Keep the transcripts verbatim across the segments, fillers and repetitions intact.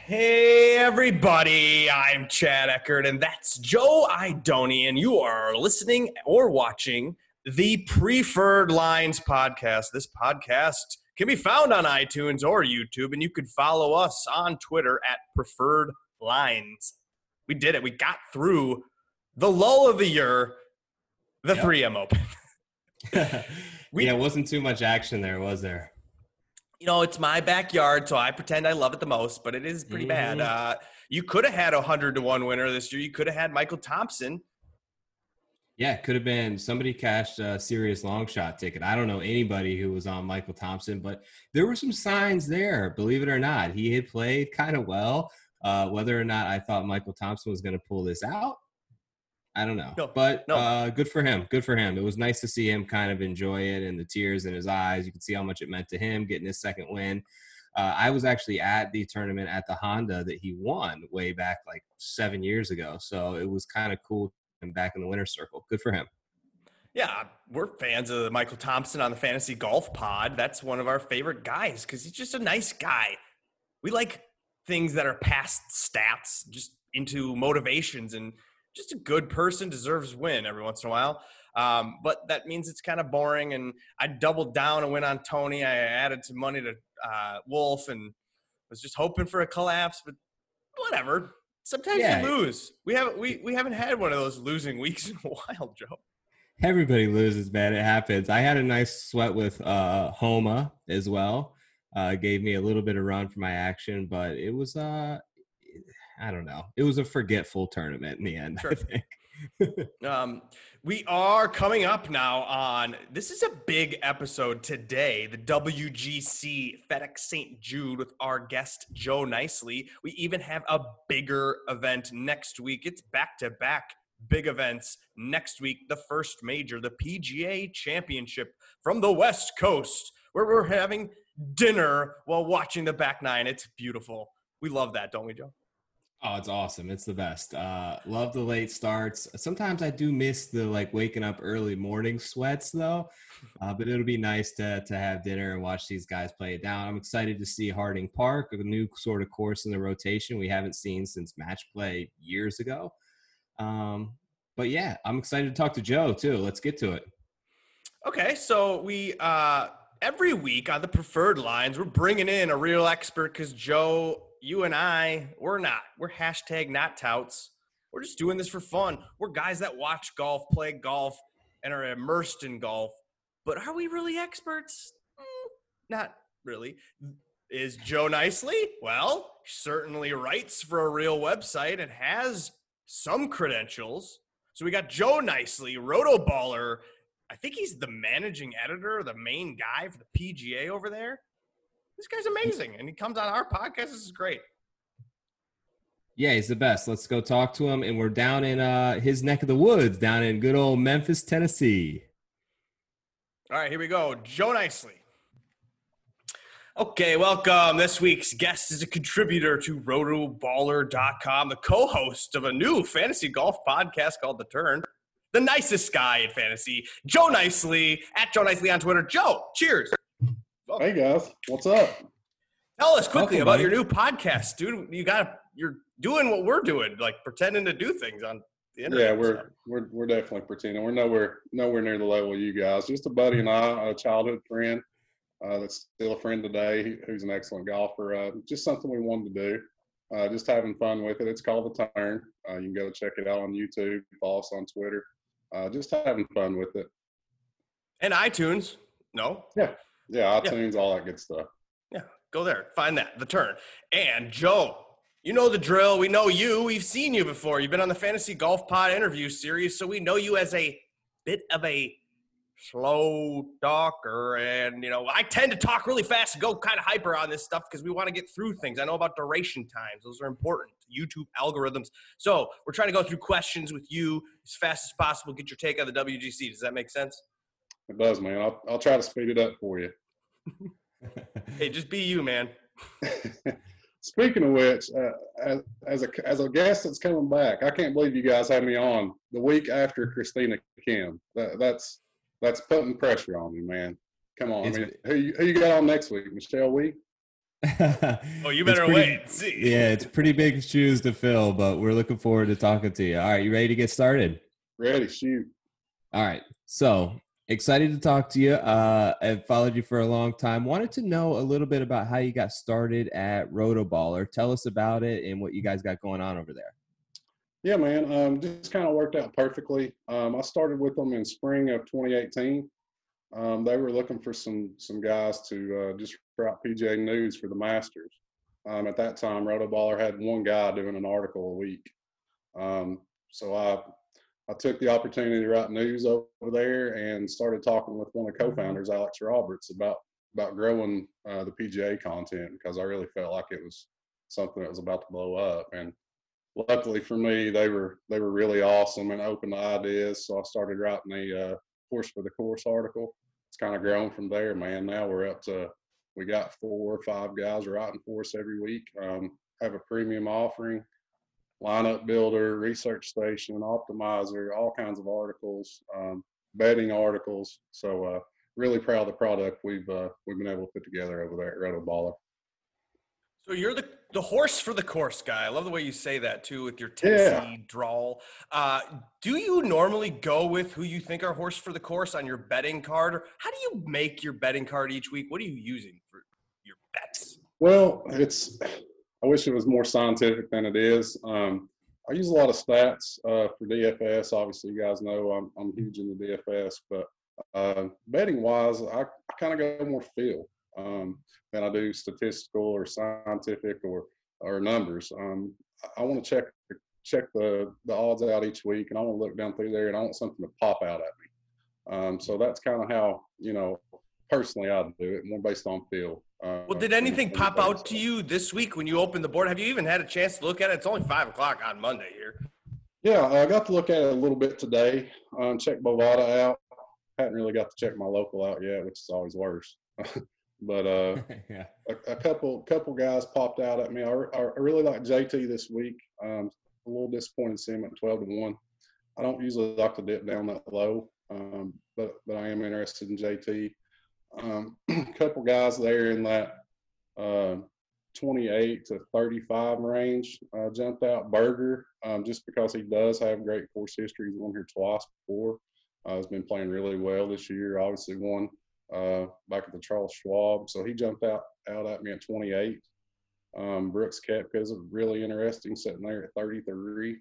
Hey everybody, I'm Chad Eckert and that's Joe Idoni, and you are listening or watching the Preferred Lines podcast. This podcast can be found on iTunes or YouTube, and you can follow us on Twitter at Preferred Lines. We did it. We got through the lull of the year, the yep. three M Open. we, yeah, it wasn't too much action there, was there? You know, it's my backyard, so I pretend I love it the most, but it is pretty mm-hmm. bad. Uh, you could have had a one hundred to one winner this year. You could have had Michael Thompson. Yeah, it could have been somebody cashed a serious long shot ticket. I don't know anybody who was on Michael Thompson, but there were some signs there, believe it or not. He had played kind of well. Uh, whether or not I thought Michael Thompson was going to pull this out, I don't know. No, but no. Uh, good for him. Good for him. It was nice to see him kind of enjoy it and the tears in his eyes. You could see how much it meant to him getting his second win. Uh, I was actually at the tournament at the Honda that he won way back like seven years ago. So it was kind of cool and back in the winner's circle. Good for him. Yeah, we're fans of Michael Thompson on the Fantasy Golf Pod. That's one of our favorite guys because he's just a nice guy. We like things that are past stats, just into motivations, and just a good person deserves win every once in a while. Um, but that means it's kind of boring. And I doubled down and went on Tony. I added some money to uh, Wolf and was just hoping for a collapse, but whatever. Sometimes yeah. you lose. We haven't, we, we haven't had one of those losing weeks in a while, Joe. Everybody loses, man. It happens. I had a nice sweat with uh, Homa as well. Uh, gave me a little bit of run for my action, but it was uh, – I don't know. It was a forgetful tournament in the end, sure. I think. um, we are coming up now on – this is a big episode today, the W G C FedEx Saint Jude with our guest Joe Nicely. We even have a bigger event next week. It's back-to-back big events next week. The first major, the P G A Championship from the West Coast, where we're having dinner while watching the back nine. It's beautiful. We love that, don't we, Joe? Oh, it's awesome. It's the best. Uh, love the late starts. Sometimes I do miss the like waking up early morning sweats though. Uh, but it'll be nice to to have dinner and watch these guys play it down. I'm excited to see Harding Park, a new sort of course in the rotation we haven't seen since match play years ago. Um, but yeah, I'm excited to talk to Joe too. Let's get to it. Okay. So we, uh, every week on the Preferred Lines, we're bringing in a real expert because Joe, you and I, we're not. We're hashtag not touts. We're just doing this for fun. We're guys that watch golf, play golf, and are immersed in golf. But are we really experts? Mm, not really. Is Joe Nicely? Well, he certainly writes for a real website and has some credentials. So we got Joe Nicely, Rotoballer. I think he's the managing editor, the main guy for the P G A over there. This guy's amazing, and he comes on our podcast. This is great. Yeah, he's the best. Let's go talk to him, and we're down in uh, his neck of the woods, down in good old Memphis, Tennessee. All right, here we go. Joe Nicely. Okay, welcome. This week's guest is a contributor to rotoballer dot com, the co-host of a new fantasy golf podcast called The Turn. The nicest guy in fantasy, Joe Nicely, at Joe Nicely on Twitter. Joe, cheers. Hey guys, what's up? Tell us quickly Welcome, about buddy. your new podcast, dude. You got you're doing what we're doing, like pretending to do things on the internet. Yeah, we're so. we're we're definitely pretending. We're nowhere nowhere near the level of you guys. Just a buddy and I, a childhood friend uh, that's still a friend today, who's an excellent golfer. Uh, just something we wanted to do. Uh, just having fun with it. It's called The Turn. Uh, you can go check it out on YouTube. Follow us on Twitter. Uh, just having fun with it. And iTunes. No. Yeah. Yeah, iTunes, yeah. all that good stuff. Yeah, go there. Find that, The Turn. And, Joe, you know the drill. We know you. We've seen you before. You've been on the Fantasy Golf Pod interview series, so we know you as a bit of a slow talker. And, you know, I tend to talk really fast and go kind of hyper on this stuff because we want to get through things. I know about duration times. Those are important. YouTube algorithms. So we're trying to go through questions with you as fast as possible. Get your take on the W G C. Does that make sense? It does, man. I'll I'll try to speed it up for you. Hey, just be you, man. Speaking of which, uh, as, as a as a guest that's coming back, I can't believe you guys had me on the week after Christina Kim. That, that's that's putting pressure on me, man. Come on, I mean, who you, who you got on next week? Michelle Wie? Oh, you It's better pretty, wait and see. yeah, it's pretty big shoes to fill, but we're looking forward to talking to you. All right, you ready to get started? Ready, shoot. All right. So excited to talk to you. Uh, I've followed you for a long time. Wanted to know a little bit about how you got started at Rotoballer. Tell us about it and what you guys got going on over there. Yeah, man. Um, just kind of worked out perfectly. Um, I started with them in spring of twenty eighteen. Um, they were looking for some some guys to uh, just write P G A news for the Masters. Um, at that time, Rotoballer had one guy doing an article a week. Um, so I I took the opportunity to write news over there and started talking with one of the co-founders, Alex Roberts, about about growing uh, the P G A content because I really felt like it was something that was about to blow up. And luckily for me, they were they were really awesome and open to ideas. So I started writing a uh, Horse for the Course article. It's kind of grown from there, man. Now we're up to we got four or five guys writing for us every week. Um, have a premium offering, lineup builder, research station, optimizer, all kinds of articles, um, betting articles. So uh, really proud of the product we've uh, we've been able to put together over there at Rotoballer. So you're the the horse for the course guy. I love the way you say that too, with your Tennessee Yeah. drawl. Uh, do you normally go with who you think are horse for the course on your betting card, or how do you make your betting card each week? What are you using for your bets? Well, it's. I wish it was more scientific than it is. Um, I use a lot of stats uh, for D F S. Obviously, you guys know I'm I'm huge in the D F S, but uh, betting wise, I, I kind of go more feel um, than I do statistical or scientific or or numbers. Um, I, I want to check check the the odds out each week, and I want to look down through there, and I want something to pop out at me. Um, so that's kind of how you know personally I do it, more based on feel. Uh, Well, did anything pop out to you this week when you opened the board? Have you even had a chance to look at it? It's only five o'clock on Monday here. Yeah, I got to look at it a little bit today. Um, check Bovada out. Hadn't really got to check my local out yet, which is always worse. but uh, Yeah. a, a couple couple guys popped out at me. I, I really like J T this week. Um, a little disappointed to see him at twelve to one. I don't usually like to dip down that low, um, but but I am interested in J T. Um, a couple guys there in that uh, twenty-eight to thirty-five range uh, jumped out. Berger, um, just because he does have great course history. He's won here twice before. Uh, he's been playing really well this year. Obviously won uh, back at the Charles Schwab. So he jumped out, out at me at twenty-eight. Um, Brooks Koepka is really interesting, sitting there at thirty-three.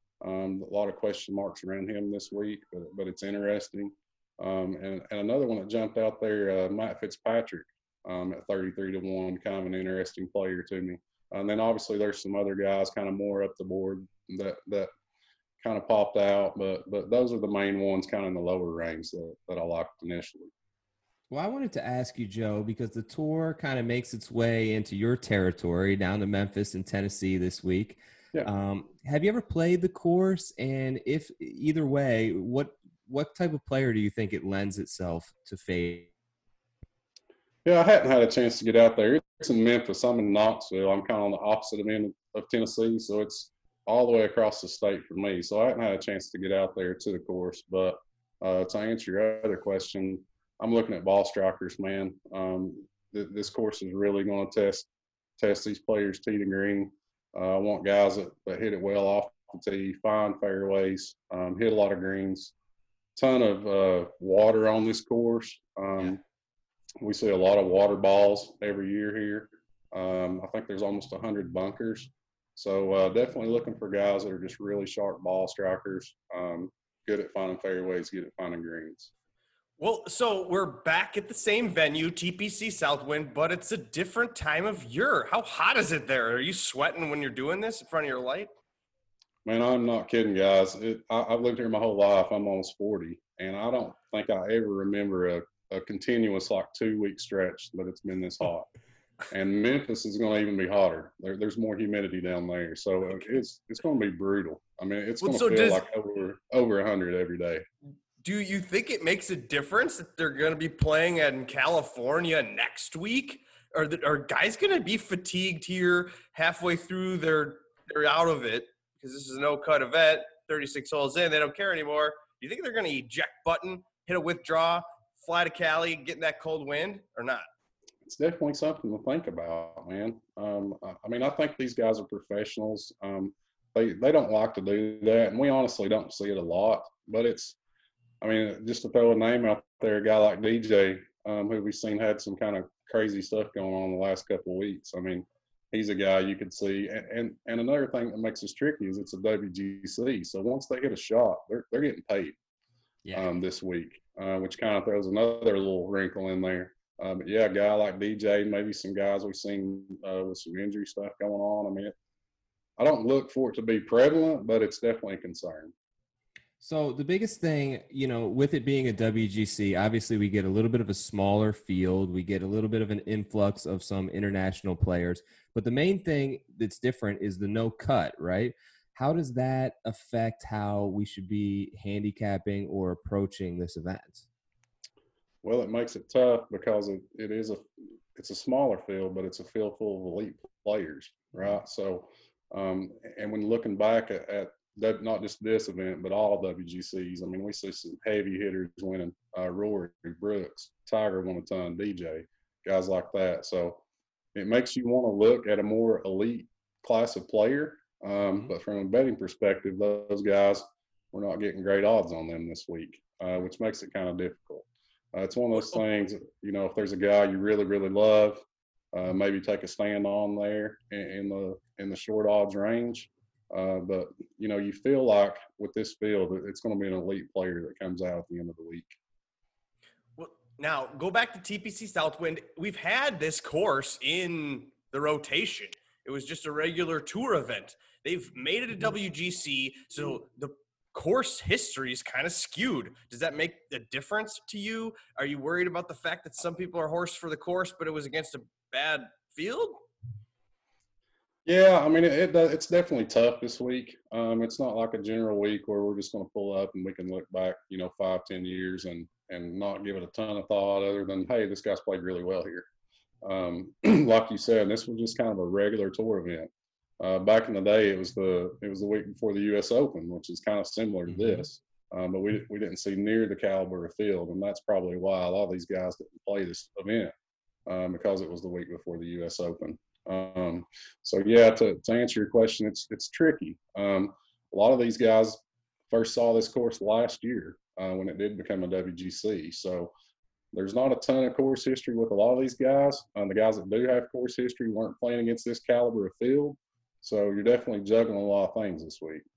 Um, a lot of question marks around him this week, but, but it's interesting. Um, and, and another one that jumped out there, uh, Matt Fitzpatrick um, at thirty-three to one, kind of an interesting player to me. And then obviously there's some other guys kind of more up the board that that kind of popped out, but but those are the main ones kind of in the lower range that, that I liked initially. Well, I wanted to ask you, Joe, because the tour kind of makes its way into your territory down to Memphis and Tennessee this week. Yeah. Um, have you ever played the course? And if either way, what what type of player do you think it lends itself to fade? Yeah, I hadn't had a chance to get out there. It's in Memphis. I'm in Knoxville. I'm kind of on the opposite end of Tennessee, so it's all the way across the state for me. So I hadn't had a chance to get out there to the course. But uh, to answer your other question, I'm looking at ball strikers, man. Um, th- this course is really going to test test these players tee to green. Uh, I want guys that, that hit it well off the tee, find fairways, um, hit a lot of greens. Ton of uh, water on this course. Um, Yeah. We see a lot of water balls every year here. Um, I think there's almost one hundred bunkers. So uh, definitely looking for guys that are just really sharp ball strikers, um, good at finding fairways, good at finding greens. Well, so we're back at the same venue, T P C Southwind, but it's a different time of year. How hot is it there? Are you sweating when you're doing this in front of your light? Man, I'm not kidding, guys. It, I, I've lived here my whole life. I'm almost forty, and I don't think I ever remember a, a continuous like two-week stretch that it's been this hot. And Memphis is going to even be hotter. There, there's more humidity down there, so uh, it's it's going to be brutal. I mean, it's Well, going to so feel does- like over over one hundred every day. Do you think it makes a difference that they're going to be playing in California next week? Are, the, are guys going to be fatigued here halfway through? They're, they're out of it because this is a no-cut event, thirty-six holes in. They don't care anymore. Do you think they're going to eject button, hit a withdraw, fly to Cali, get in that cold wind, or not? it's definitely something to think about, man. Um, I I mean, I think these guys are professionals. Um, they they don't like to do that, and we honestly don't see it a lot. But it's, I mean, just to throw a name out there, a guy like D J, um, who we've seen had some kind of crazy stuff going on the last couple of weeks. I mean, he's a guy you could see. And, and and another thing that makes this tricky is it's a W G C. So once they hit a shot, they're they're getting paid Yeah. um, this week, uh, which kind of throws another little wrinkle in there. Uh, but yeah, a guy like D J, maybe some guys we've seen uh, with some injury stuff going on. I mean, it, I don't look for it to be prevalent, but it's definitely a concern. So the biggest thing, you know, with it being a W G C, obviously we get a little bit of a smaller field. We get a little bit of an influx of some international players. But the main thing that's different is the no cut, right? How does that affect how we should be handicapping or approaching this event? Well, it makes it tough because it, it is a it's a smaller field, but it's a field full of elite players, right? So, um, and when looking back at, at that, not just this event, but all W G Cs, I mean, we see some heavy hitters winning. Uh, Rory Brooks, Tiger won a ton, D J, guys like that. So it makes you want to look at a more elite class of player. Um, Mm-hmm. but from a betting perspective, those guys, we're not getting great odds on them this week, uh, which makes it kind of difficult. Uh, it's one of those things, you know, if there's a guy you really, really love, uh, maybe take a stand on there in, in the in the short odds range. Uh, but you know, you feel like with this field, it's going to be an elite player that comes out at the end of the week. Well, now go back to T P C Southwind. We've had this course in the rotation. It was just a regular tour event. They've made it a W G C, so the course history is kind of skewed. Does that make a difference to you? Are you worried about the fact that some people are horsed for the course, but it was against a bad field? Yeah, I mean, it, it it's definitely tough this week. Um, it's not like a general week where we're just going to pull up and we can look back, you know, five, ten years and and not give it a ton of thought other than, hey, this guy's played really well here. Um, like you said, this was just kind of a regular tour event. Uh, back in the day, it was the it was the week before the U S Open, which is kind of similar to Mm-hmm. this, um, but we we didn't see near the caliber of field, and that's probably why a lot of these guys didn't play this event um, because it was the week before the U S Open. Um, so yeah, to, to answer your question, it's it's tricky. Um, a lot of these guys first saw this course last year uh, when it did become a W G C. So there's not a ton of course history with a lot of these guys. Um, the guys that do have course history weren't playing against this caliber of field. So you're definitely juggling a lot of things this week.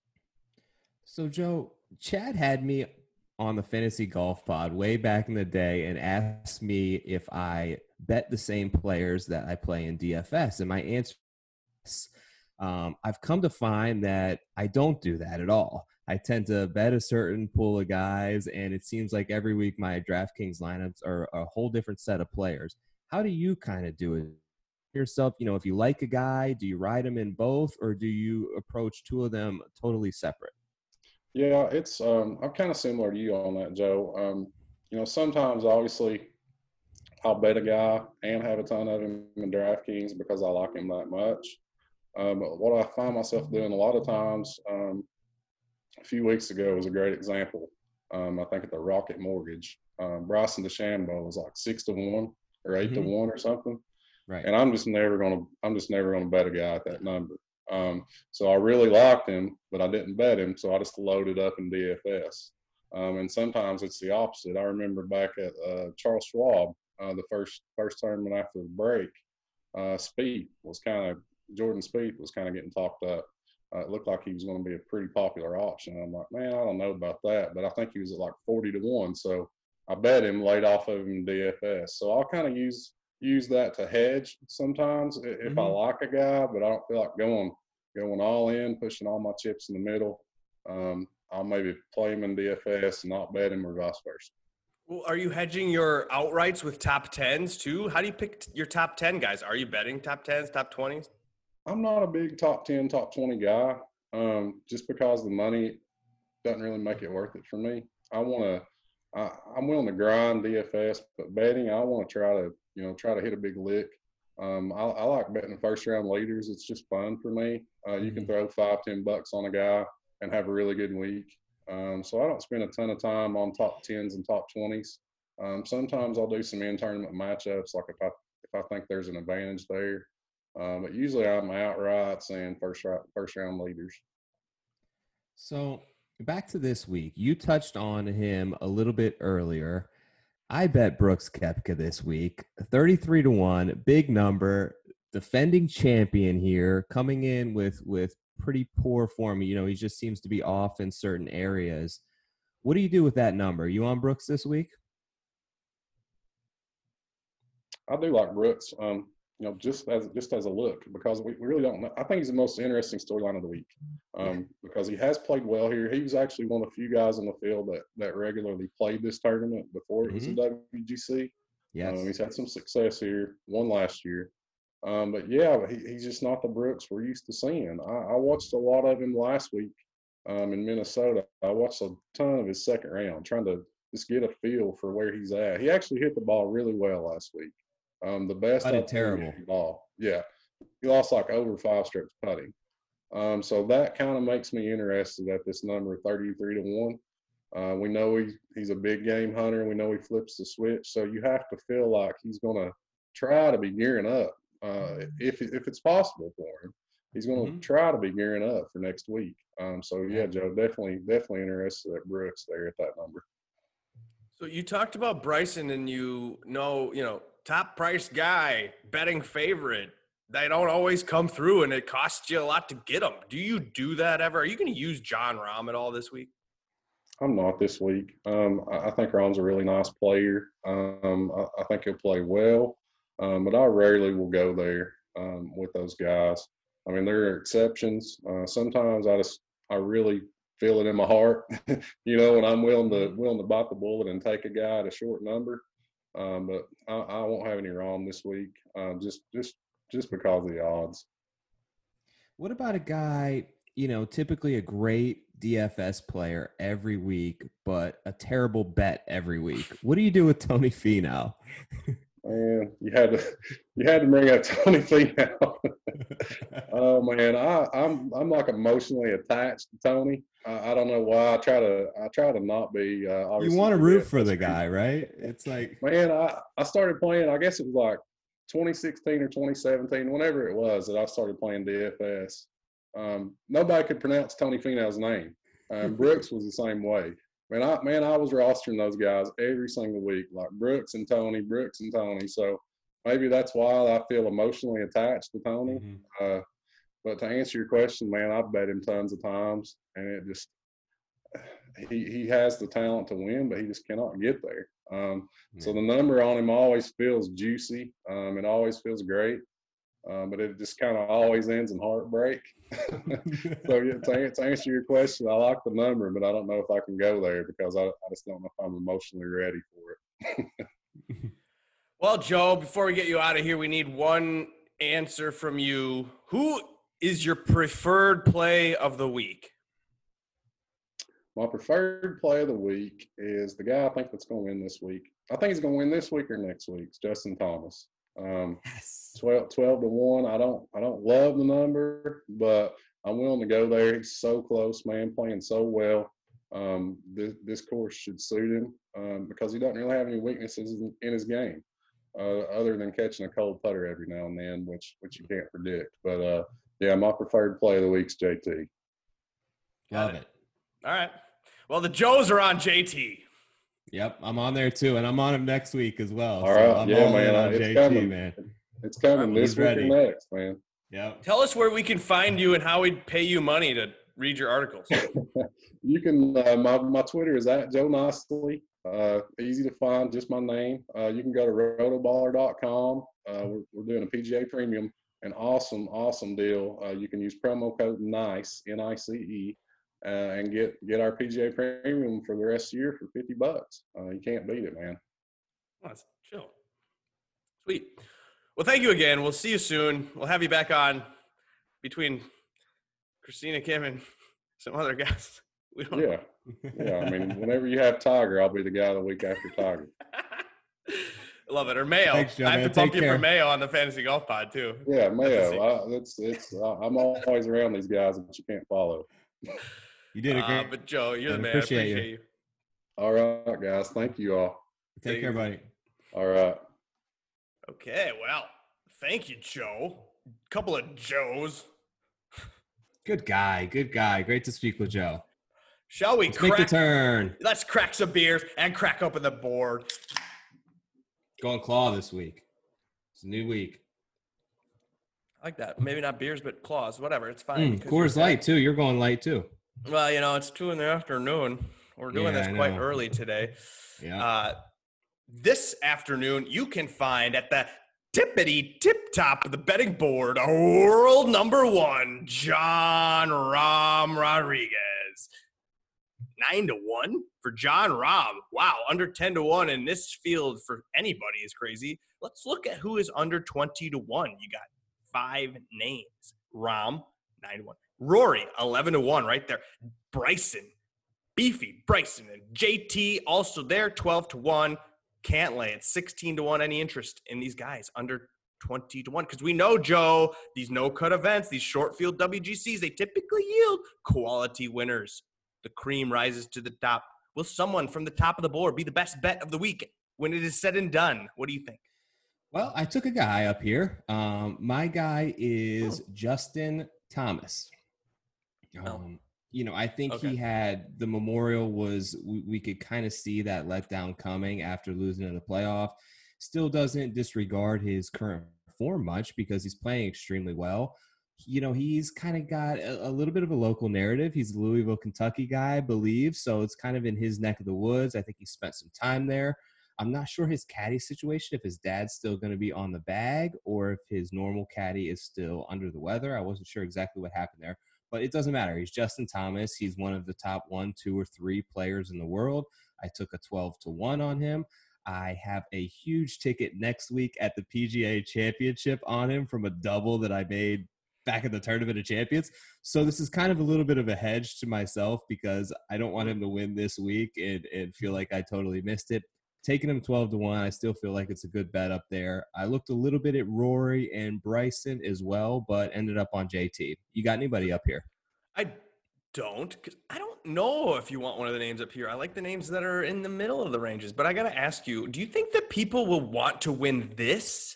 So, Joe, Chad had me on the Fantasy Golf Pod way back in the day and asked me if I bet the same players that I play in D F S. And my answer is um, I've come to find that I don't do that at all. I tend to bet a certain pool of guys, and it seems like every week my DraftKings lineups are a whole different set of players. How do you kind of do it yourself? You know, if you like a guy, do you ride him in both, or do you approach two of them totally separate? Yeah, it's um, I'm kind of similar to you on that, Joe. Um, you know, sometimes obviously I'll bet a guy and have a ton of him in DraftKings because I like him that much. Um, but what I find myself doing a lot of times, um, a few weeks ago was a great example. Um, I think at the Rocket Mortgage, um, Bryson DeChambeau was like six to one or 8 Mhm. to one or something. Right. And I'm just never gonna I'm just never gonna bet a guy at that number. Um, so I really liked him, but I didn't bet him, so I just loaded up in D F S. Um, and sometimes it's the opposite. I remember back at uh, Charles Schwab, uh, the first first tournament after the break, uh, Spieth was kind of Jordan Spieth was kind of getting talked up. Uh, it looked like he was going to be a pretty popular option. I'm like, man, I don't know about that, but I think he was at like forty to one. So I bet him, laid off of him in D F S. So I'll kind of use use that to hedge sometimes if I Mhm. like a guy, but I don't feel like going going all in, pushing all my chips in the middle. Um, I'll maybe play him in D F S and not bet him, or vice versa. Well, are you hedging your outrights with top tens too? How do you pick your top ten guys? Are you betting top tens, top twenties? I'm not a big top ten, top twenty guy, um, just because the money doesn't really make it worth it for me. I want to, I'm willing to grind D F S, but betting, I want to try to, you know, try to hit a big lick. Um, I, I like betting first round leaders. It's just fun for me. Uh, you can Mhm. throw five, ten bucks on a guy and have a really good week. Um, so I don't spend a ton of time on top tens and top twenties. Um, sometimes I'll do some in tournament matchups, like if I if I think there's an advantage there. Uh, but usually I'm outrights and first round first round leaders. So back to this week, you touched on him a little bit earlier. I bet Brooks Koepka this week, thirty-three to one, big number, defending champion here, coming in with with pretty poor form. You know, he just seems to be off in certain areas. What do you do with that number? You on Brooks this week? I do like Brooks. Um, you know, just as just as a look, because we, we really don't know. I think he's the most interesting storyline of the week, um, yeah. because he has played well here. He was actually one of the few guys on the field that that regularly played this tournament before it was mm-hmm. a W G C. Yes, um, he's had some success here. Won last year, um, but yeah, he, he's just not the Brooks we're used to seeing. I, I watched a lot of him last week um, in Minnesota. I watched a ton of his second round, trying to just get a feel for where he's at. He actually hit the ball really well last week. Um, the best putted terrible ball. Yeah. He lost like over five strokes putting. Um, so that kind of makes me interested at this number thirty-three to one. Uh, we know he, he's a big game hunter. We know he flips the switch. So you have to feel like he's going to try to be gearing up uh, if, if it's possible for him. He's going to mm-hmm. try to be gearing up for next week. Um, so, yeah, Joe, definitely, definitely interested at Brooks there at that number. So you talked about Bryson and you know, you know, top price guy, betting favorite. They don't always come through and it costs you a lot to get them. Do you do that ever? Are you going to use Jon Rahm at all this week? I'm not this week. Um, I, I think Rahm's a really nice player. Um, I, I think he'll play well, um, but I rarely will go there um, with those guys. I mean, there are exceptions. Uh, sometimes I just, I really feel it in my heart, you know, and I'm willing to willing to bite the bullet and take a guy at a short number. Um, but I, I won't have any Rahm this week, um, just just just because of the odds. What about a guy, you know, typically a great D F S player every week, but a terrible bet every week? What do you do with Tony Finau? Man, you had to you had to bring up Tony Finau. Oh man, I, I'm I'm like emotionally attached to Tony. I, I don't know why. I try to I try to not be. Uh, you want to root for the guy, right? It's like, man, I I started playing. I guess it was like twenty sixteen or twenty seventeen, whenever it was that I started playing D F S. Um, nobody could pronounce Tony Finau's name. Um, Brooks was the same way. Man, I man, I was rostering those guys every single week, like Brooks and Tony, Brooks and Tony. So maybe that's why I feel emotionally attached to Tony. Mm-hmm. Uh, but to answer your question, man, I've bet him tons of times, and it just he he has the talent to win, but he just cannot get there. Um, mm-hmm. So the number on him always feels juicy. Um, it always feels great. Um, but it just kind of always ends in heartbreak. So yeah, to, to answer your question, I like the number, but I don't know if I can go there because I, I just don't know if I'm emotionally ready for it. Well, Joe, before we get you out of here, we need one answer from you. Who is your preferred play of the week? My preferred play of the week is the guy I think that's going to win this week. I think he's going to win this week or next week. It's Justin Thomas. Um, yes. twelve, twelve to one. I don't, I don't love the number, but I'm willing to go there. He's so close, man, playing so well. Um, this, this course should suit him um, because he doesn't really have any weaknesses in, in his game, uh, other than catching a cold putter every now and then, which which you can't predict. But uh, yeah, my preferred play of the week's J T. Love it. All right. Well, the Joes are on J T. Yep, I'm on there too, and I'm on him next week as well. All right, so I'm yeah, all man, on it's J T, coming, man. It's coming this He's week ready. and next, man. Yep. Tell us where we can find you and how we'd pay you money to read your articles. You can. Uh, my my Twitter is at Joe Nicely. Uh, easy to find, just my name. Uh, you can go to rotoballer dot com. Uh, we're, we're doing a P G A Premium, an awesome, awesome deal. Uh, you can use promo code NICE, N I C E. Uh, and get get our P G A Premium for the rest of the year for fifty bucks. Uh, you can't beat it, man. Oh, that's chill. Sweet. Well, thank you again. We'll see you soon. We'll have you back on between Christina, Kim, and some other guys. We don't yeah. Yeah. I mean, whenever you have Tiger, I'll be the guy the week after Tiger. I love it. Or Mayo. Thanks, Joe, I have man. to bump Take you care. for Mayo on the Fantasy Golf Pod, too. Yeah, Mayo. I, it's, it's, uh, I'm always around these guys that you can't follow. You did a great. Uh, but Joe, you're the man. Appreciate I appreciate you. you. All right, guys. Thank you all. Take care, buddy. All right. Okay, well, thank you, Joe. Couple of Joes. Good guy. Good guy. Great to speak with Joe. Shall we Let's crack? make the turn. Let's crack some beers and crack open the board. Going claw this week. It's a new week. I like that. Maybe not beers, but claws. Whatever. It's fine. Mm, Coors Light, too. You're going light, too. Well, you know, it's two in the afternoon. We're doing Yeah, this I quite know. early today. Yeah. Uh, this afternoon, you can find at the tippity tip top of the betting board, a world number one, John Rahm Rodriguez. Nine to one for John Rahm. Wow, under ten to one in this field for anybody is crazy. Let's look at who is under twenty to one. You got five names. Rahm, nine to one. Rory, eleven to one right there. Bryson, Beefy, Bryson, and J T also there, twelve to one. Cantlay at sixteen to one. Any interest in these guys under twenty to one? Because we know, Joe, these no-cut events, these short field W G Cs, they typically yield quality winners. The cream rises to the top. Will someone from the top of the board be the best bet of the week when it is said and done? What do you think? Well, I took a guy up here. Um, my guy is oh. Justin Thomas. Um, oh. You know, I think okay. he had the Memorial was we, we could kind of see that letdown coming after losing in the playoff. Still doesn't disregard his current form much because he's playing extremely well. You know, he's kind of got a, a little bit of a local narrative. He's a Louisville, Kentucky guy, I believe. So it's kind of in his neck of the woods. I think he spent some time there. I'm not sure his caddy situation, if his dad's still going to be on the bag or if his normal caddy is still under the weather. I wasn't sure exactly what happened there. But it doesn't matter. He's Justin Thomas. He's one of the top one, two, or three players in the world. I took a twelve to one on him. I have a huge ticket next week at the P G A Championship on him from a double that I made back in the Tournament of Champions. So this is kind of a little bit of a hedge to myself because I don't want him to win this week and, and feel like I totally missed it. Taking him twelve to one, I still feel like it's a good bet up there. I looked a little bit at Rory and Bryson as well, but ended up on J T. You got anybody up here? I don't, because I don't know if you want one of the names up here. I like the names that are in the middle of the ranges, but I got to ask you, do you think that people will want to win this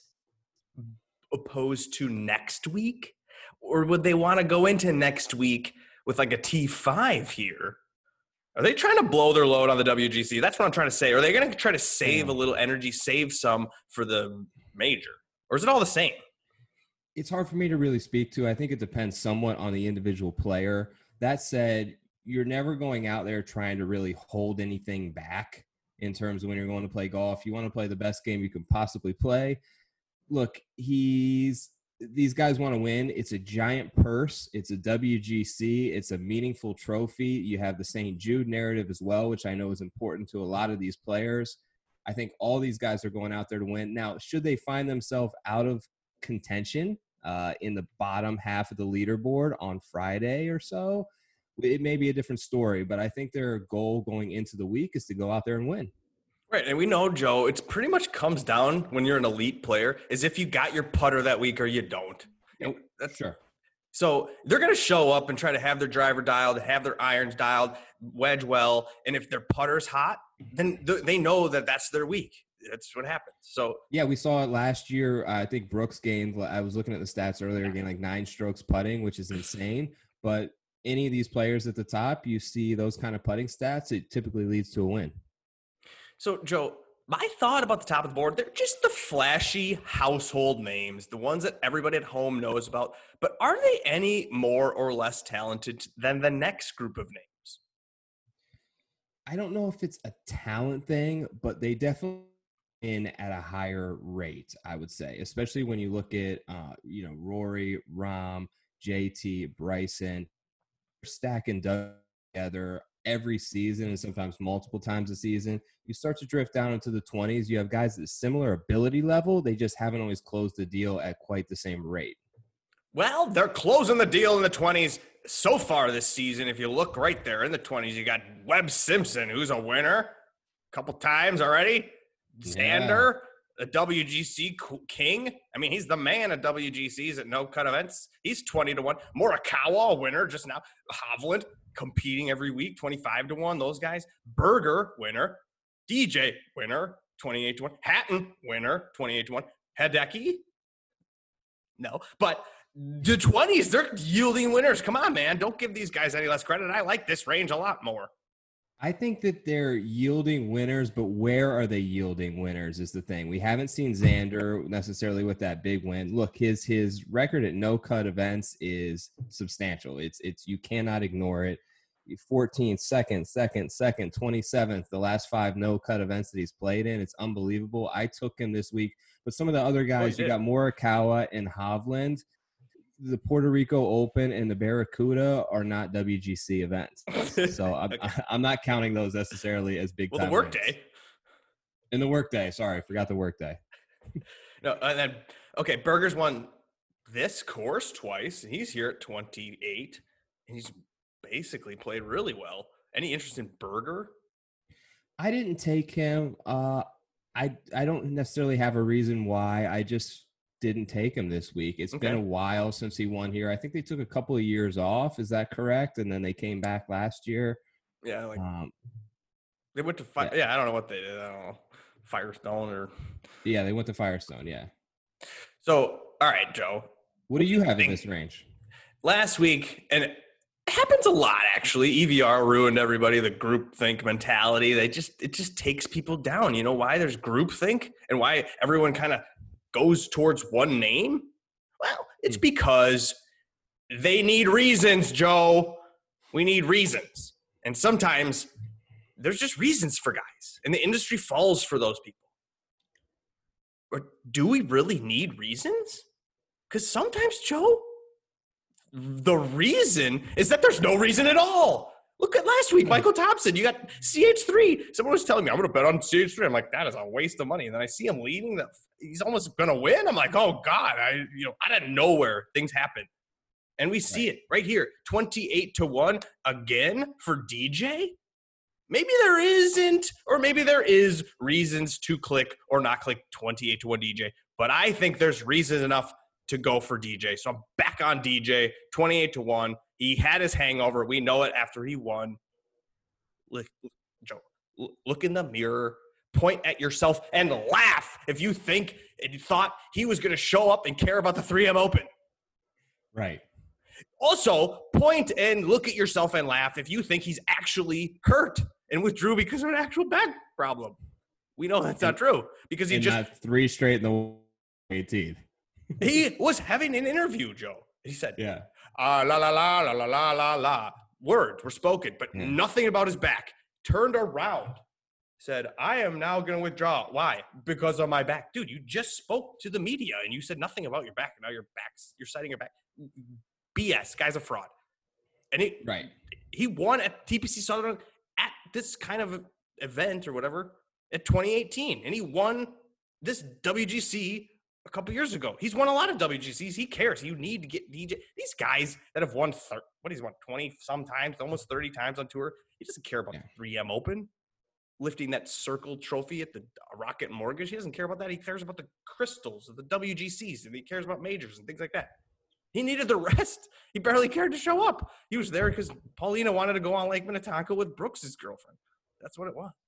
opposed to next week? Or would they want to go into next week with like a T five here? Are they trying to blow their load on the W G C? That's what I'm trying to say. Are they going to try to save a little energy, save some for the major? Or is it all the same? It's hard for me to really speak to. I think it depends somewhat on the individual player. That said, you're never going out there trying to really hold anything back in terms of when you're going to play golf. You want to play the best game you can possibly play. Look, he's these guys want to win. It's a giant purse. It's a W G C. It's a meaningful trophy. You have the Saint Jude narrative as well, which I know is important to a lot of these players. I think all these guys are going out there to win. Now, should they find themselves out of contention uh, in the bottom half of the leaderboard on Friday or so, it may be a different story. But I think their goal going into the week is to go out there and win. Right, and we know, Joe, it's pretty much comes down when you're an elite player is if you got your putter that week or you don't. And that's sure. So they're going to show up and try to have their driver dialed, have their irons dialed, wedge well, and if their putter's hot, then th- they know that that's their week. That's what happens. So yeah, we saw it last year. I think Brooks gained. I was looking at the stats earlier, gained like nine strokes putting, which is insane. But any of these players at the top, you see those kind of putting stats, it typically leads to a win. So, Joe, my thought about the top of the board, they're just the flashy household names, the ones that everybody at home knows about. But are they any more or less talented than the next group of names? I don't know if it's a talent thing, but they definitely in at a higher rate, I would say, especially when you look at, uh, you know, Rory, Rahm, J T, Bryson, stacking together every season and sometimes multiple times a season. You start to drift down into the twenties. You have guys at similar ability level. They just haven't always closed the deal at quite the same rate. Well, they're closing the deal in the twenties so far this season. If you look right there in the twenties, you got Webb Simpson, who's a winner a couple times already. Xander, yeah. A W G C king. I mean, he's the man at W G Cs at no-cut events. He's twenty to one. Morikawa, a winner just now. Hovland, competing every week, twenty-five to one. Those guys. Berger, winner. D J, winner. twenty-eight to one. Hatton, winner, twenty-eight to one. Hideki, no. But the twenties, they're yielding winners. Come on, man. Don't give these guys any less credit. I like this range a lot more. I think that they're yielding winners, but where are they yielding winners is the thing. We haven't seen Xander necessarily with that big win. Look, his his record at no cut events is substantial. It's it's you cannot ignore it. fourteenth, second, second, second, twenty-seventh, the last five no cut events that he's played in. It's unbelievable. I took him this week, but some of the other guys, Oh, you, you got Morikawa and Hovland. The Puerto Rico Open and the Barracuda are not W G C events. So I'm, Okay. I'm not counting those necessarily as big Well, time the work events. day. In the work day. Sorry, forgot the work day. No, and then, okay, Berger's won this course twice, and he's here at twenty-eight, and he's basically played really well. Any interest in Berger? I didn't take him. Uh, I I don't necessarily have a reason why. I just didn't take him this week. It's Okay. been a while since he won here. I think they took a couple of years off. Is that correct? And then they came back last year. Yeah, like Um, they went to fire. yeah. Yeah. I don't know what they did. I don't know. Firestone or. yeah, they went to Firestone. Yeah. So, all right, Joe. What do you have in think? this range? Last week, and it happens a lot actually. E V R ruined everybody. The groupthink mentality. They just it just takes people down. You know why there's groupthink and why everyone kind of goes towards one name? Well, it's because they need reasons, Joe. We need reasons. And sometimes there's just reasons for guys. And the industry falls for those people. But do we really need reasons? Because sometimes, Joe, the reason is that there's no reason at all. Look at last week, Michael Thompson. You got C H three. Someone was telling me, I'm going to bet on C H three. I'm like, that is a waste of money. And then I see him leading. The, he's almost going to win. I'm like, oh, God. I, you know, out of nowhere, things happen. And we see it right here, twenty-eight to one again for D J. Maybe there isn't, or maybe there is reasons to click or not click twenty-eight to one D J. But I think there's reasons enough to go for D J. So I'm back on D J, twenty-eight to one. He had his hangover. We know it after he won. Look, Joe, look in the mirror, point at yourself, and laugh if you think and you thought he was going to show up and care about the three M Open. Right. Also, point and look at yourself and laugh if you think he's actually hurt and withdrew because of an actual back problem. We know that's not true because he and just not three straight in the eighteenth. he was having an interview, Joe. He said, Yeah. ah, la, la, la, la, la, la, la, la. Words were spoken, but Yeah. nothing about his back. Turned around, said, I am now going to withdraw. Why? Because of my back. Dude, you just spoke to the media and you said nothing about your back. And now your back's, you're citing your back. B S. Guy's a fraud. And he, Right. he won at T P C Sutherland at this kind of event or whatever at twenty eighteen. And he won this W G C a couple years ago. He's won a lot of W G Cs. He cares. You need to get D J. These guys that have won, thir- what he's won twenty sometimes, almost thirty times on tour. He doesn't care about Yeah. the three M Open, lifting that circle trophy at the Rocket Mortgage. He doesn't care about that. He cares about the crystals of the W G Cs, and he cares about majors and things like that. He needed the rest. He barely cared to show up. He was there because Paulina wanted to go on Lake Minnetonka with Brooks's girlfriend. That's what it was.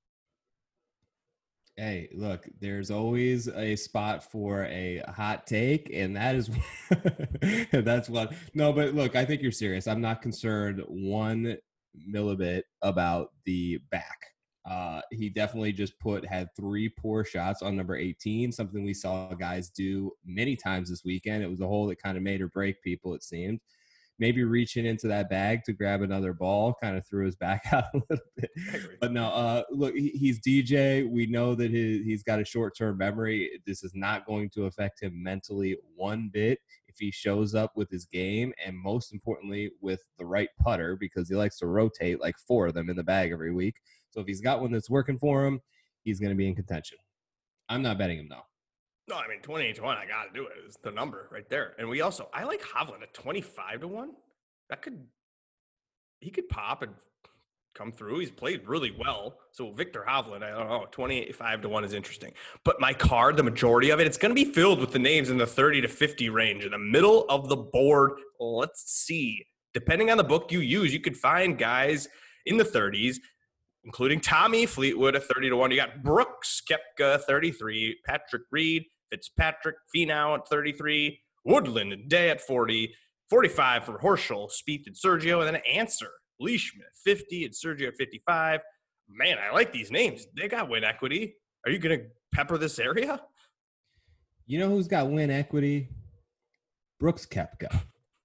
Hey, look, there's always a spot for a hot take, and that is that's what. No, but look, I think you're serious. I'm not concerned one millibit about the back. Uh, he definitely just put had three poor shots on number eighteen, something we saw guys do many times this weekend. It was a hole that kind of made or break people, it seemed. Maybe reaching into that bag to grab another ball kind of threw his back out a little bit. But no, uh, look, he, he's D J. We know that his, he's got a short-term memory. This is not going to affect him mentally one bit if he shows up with his game and, most importantly, with the right putter, because he likes to rotate like four of them in the bag every week. So if he's got one that's working for him, he's going to be in contention. I'm not betting him, though. No, I mean, twenty-eight to one, I got to do it. It's the number right there. And we also, I like Hovland at twenty-five to one. That could, he could pop and come through. He's played really well. So Victor Hovland, I don't know, twenty-five to one is interesting. But my card, the majority of it, it's going to be filled with the names in the thirty to fifty range. In the middle of the board, let's see. Depending on the book you use, you could find guys in the thirties. including Tommy Fleetwood at thirty to one. You got Brooks Koepka, thirty-three, Patrick Reed, Fitzpatrick, Finau at thirty-three, Woodland and Day at forty, forty-five for Horschel, Spieth, and Sergio, and then Answer, Leishman at fifty, and Sergio at fifty-five. Man, I like these names. They got win equity. Are you going to pepper this area? You know who's got win equity? Brooks Koepka.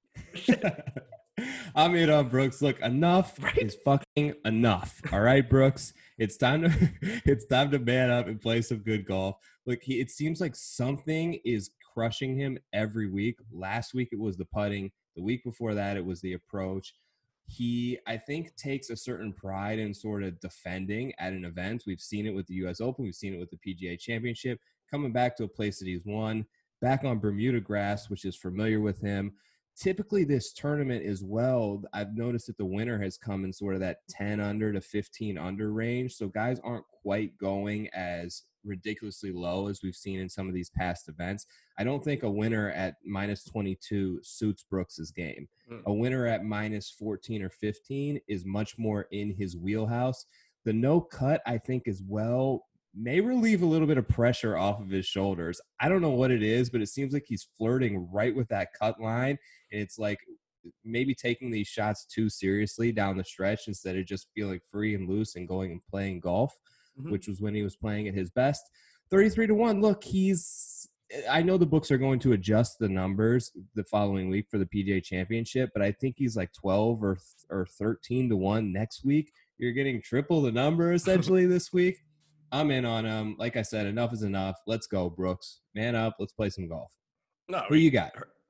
I'm in on Brooks. Look, enough Right? is fucking enough. All right, Brooks. It's time to it's time to man up and play some good golf. Look, he, it seems like something is crushing him every week. Last week it was the putting. The week before that it was the approach. He, I think, takes a certain pride in sort of defending at an event. We've seen it with the U S Open. We've seen it with the P G A Championship. Coming back to a place that he's won. Back on Bermuda grass, which is familiar with him. Typically, this tournament as well, I've noticed that the winner has come in sort of that ten under to fifteen under range. So guys aren't quite going as ridiculously low as we've seen in some of these past events. I don't think a winner at minus twenty-two suits Brooks's game. Mm. A winner at minus fourteen or fifteen is much more in his wheelhouse. The no cut, I think, as well, may relieve a little bit of pressure off of his shoulders. I don't know what it is, but it seems like he's flirting right with that cut line. And it's like maybe taking these shots too seriously down the stretch instead of just feeling free and loose and going and playing golf, mm-hmm. which was when he was playing at his best. thirty-three to one. Look, he's – I know the books are going to adjust the numbers the following week for the P G A Championship, but I think he's like twelve or, or thirteen to one next week. You're getting triple the number essentially this week. I'm in on him. Like I said, enough is enough. Let's go, Brooks. Man up. Let's play some golf. No, Who you got?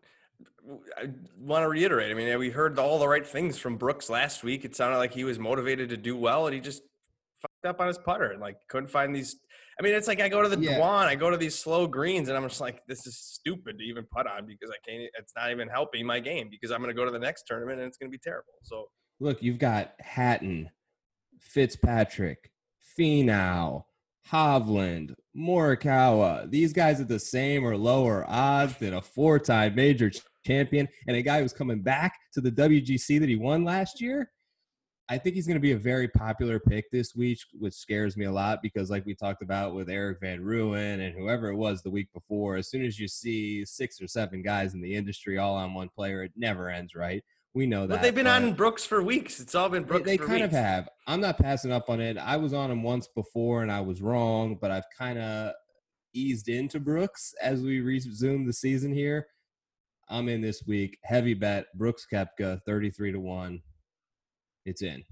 I want to reiterate. I mean, we heard all the right things from Brooks last week. It sounded like he was motivated to do well, and he just fucked up on his putter and like couldn't find these. I mean, it's like I go to the Yeah. Dwan, I go to these slow greens, and I'm just like, this is stupid to even putt on because I can't. It's not even helping my game because I'm going to go to the next tournament and it's going to be terrible. So look, you've got Hatton, Fitzpatrick, Finau, Hovland, Morikawa. These guys at the same or lower odds than a four-time major champion and a guy who's coming back to the W G C that he won last year. I think he's going to be a very popular pick this week, which scares me a lot because like we talked about with Eric Van Rooyen and whoever it was the week before, as soon as you see six or seven guys in the industry all on one player, it never ends right. We know that. But they've been but on Brooks for weeks. It's all been Brooks they, they for kind weeks. of have. I'm not passing up on it. I was on him once before and I was wrong, but I've kind of eased into Brooks as we resume the season here. I'm in this week. Heavy bet. Brooks Koepka, thirty-three to one. It's in.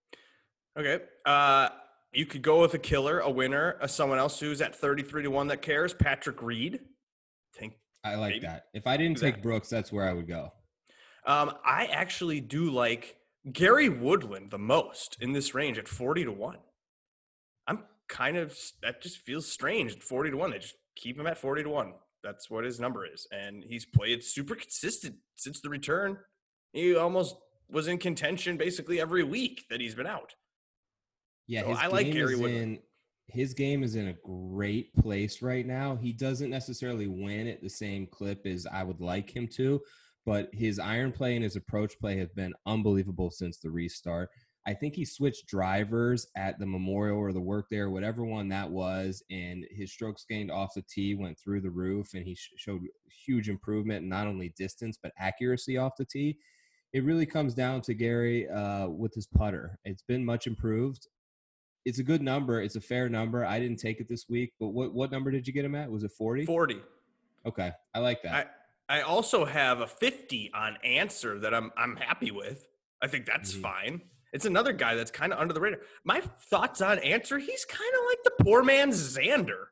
Okay. Uh, you could go with a killer, a winner, a someone else who's at thirty-three to one that cares. Patrick Reed. Think I like maybe. that. If I didn't Do take that. Brooks, that's where I would go. Um, I actually do like Gary Woodland the most in this range at forty to one. I'm kind of – that just feels strange at forty to one. They just keep him at forty to one. That's what his number is. And he's played super consistent since the return. He almost was in contention basically every week that he's been out. Yeah, So his I game like Gary is Woodland. in his game is in a great place right now. He doesn't necessarily win at the same clip as I would like him to, but his iron play and his approach play have been unbelievable since the restart. I think he switched drivers at the Memorial or the Work Day or whatever one that was, and his strokes gained off the tee went through the roof, and he sh- showed huge improvement in not only distance but accuracy off the tee. It really comes down to Gary uh, with his putter. It's been much improved. It's a good number. It's a fair number. I didn't take it this week, but what, what number did you get him at? Was it forty? forty. Okay, I like that. I, I also have a fifty on Answer that I'm I'm happy with. I think that's Mhm. fine. It's another guy that's kind of under the radar. My thoughts on Answer, he's kind of like the poor man's Xander.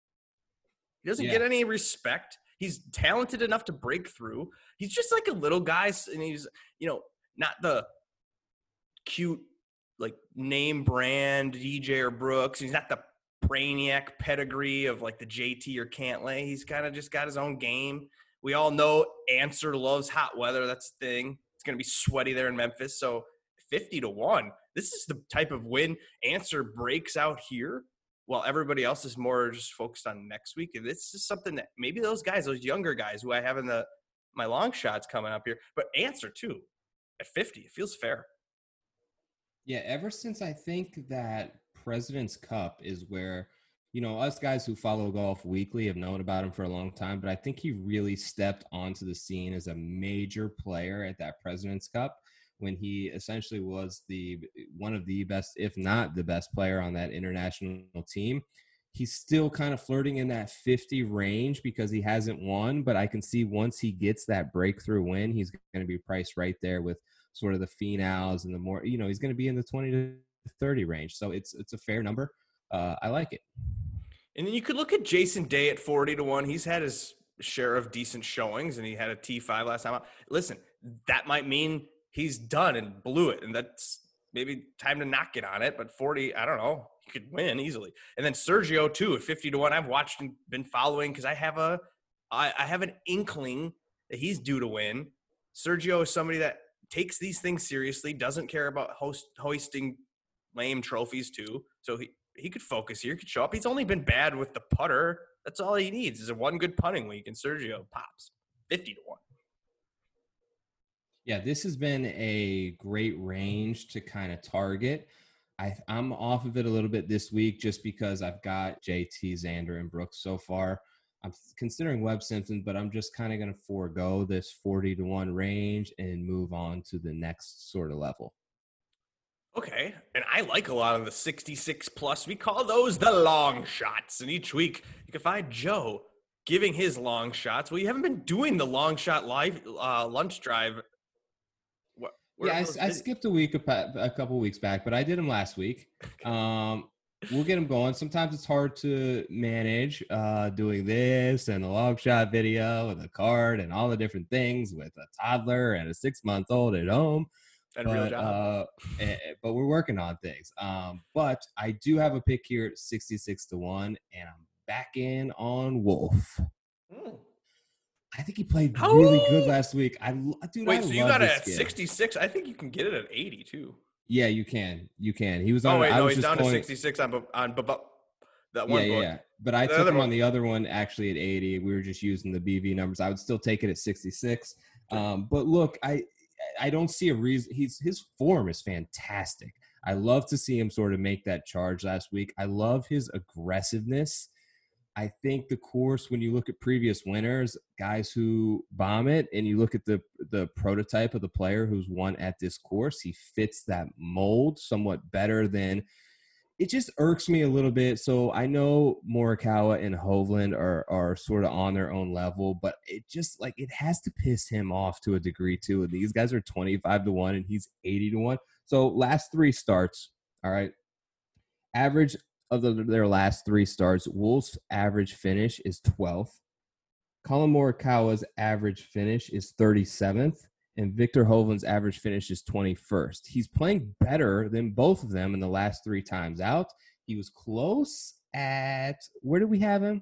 He doesn't Yeah. get any respect. He's talented enough to break through. He's just like a little guy, and he's, you know, not the cute, like, name brand D J or Brooks. He's not the Brainiac pedigree of, like, the J T or Cantlay. He's kind of just got his own game. We all know Answer loves hot weather. That's the thing. It's going to be sweaty there in Memphis. So fifty to one, this is the type of win Answer breaks out here while everybody else is more just focused on next week. And this is something that maybe those guys, those younger guys who I have in the my long shots coming up here, but Answer too at fifty, it feels fair. Yeah, ever since I think that President's Cup is where, you know, us guys who follow golf weekly have known about him for a long time, but I think he really stepped onto the scene as a major player at that President's Cup when he essentially was the one of the best, if not the best player on that international team. He's still kind of flirting in that fifty range because he hasn't won, but I can see once he gets that breakthrough win, he's going to be priced right there with sort of the Finaus and the more, you know, he's going to be in the twenty to thirty range. So it's it's a fair number. Uh, I like it. And then you could look at Jason Day at forty to one. He's had his share of decent showings, and he had a T five last time out. Listen, that might mean he's done and blew it, and that's maybe time to not get on it. But forty, I don't know. He could win easily. And then Sergio too at fifty to one. I've watched and been following because I have a, I, I have an inkling that he's due to win. Sergio is somebody that takes these things seriously, doesn't care about host, hoisting lame trophies too. So he, he could focus here, could show up. He's only been bad with the putter. That's all he needs is a one good putting week, and Sergio pops fifty to one. Yeah, this has been a great range to kind of target. I, I'm off of it a little bit this week just because I've got J T, Xander, and Brooks so far. I'm considering Webb Simpson, but I'm just kind of going to forego this forty to one range and move on to the next sort of level. Okay, and I like a lot of the sixty-six plus. We call those the long shots. And each week you can find Joe giving his long shots. Well, you haven't been doing the long shot live uh, lunch drive. What? Yeah, I, I skipped a week a, a couple weeks back, but I did them last week. Okay. Um, we'll get them going. Sometimes it's hard to manage uh, doing this and the long shot video and the card and all the different things with a toddler and a six month old at home. And but, real job. Uh, but we're working on things. Um, but I do have a pick here at sixty-six to one, and I'm back in on Wolf. Mm. I think he played How? really good last week. I dude, Wait, I so love you got it this at kid. sixty-six? I think you can get it at eighty too. Yeah, you can. You can. He was on. Oh wait, I no, was he's just down going, to sixty-six on on that yeah, one yeah, book. yeah. But I The took other him one- on the other one actually at eighty. We were just using the B V numbers. I would still take it at sixty-six. Um, but look, I I don't see a reason. He's his form is fantastic. I love to see him sort of make that charge last week. I love his aggressiveness. I think the course, when you look at previous winners, guys who bomb it, and you look at the the prototype of the player who's won at this course, he fits that mold somewhat better than. It just irks me a little bit. So I know Morikawa and Hovland are are sort of on their own level, but it just like it has to piss him off to a degree too. And these guys are twenty-five to one and he's eighty to one. So last three starts, all right. Average of the, their last three starts, Wolf's average finish is twelfth. Colin Morikawa's average finish is thirty-seventh. And Victor Hovland's average finish is twenty-first. He's playing better than both of them in the last three times out. He was close at – where did we have him?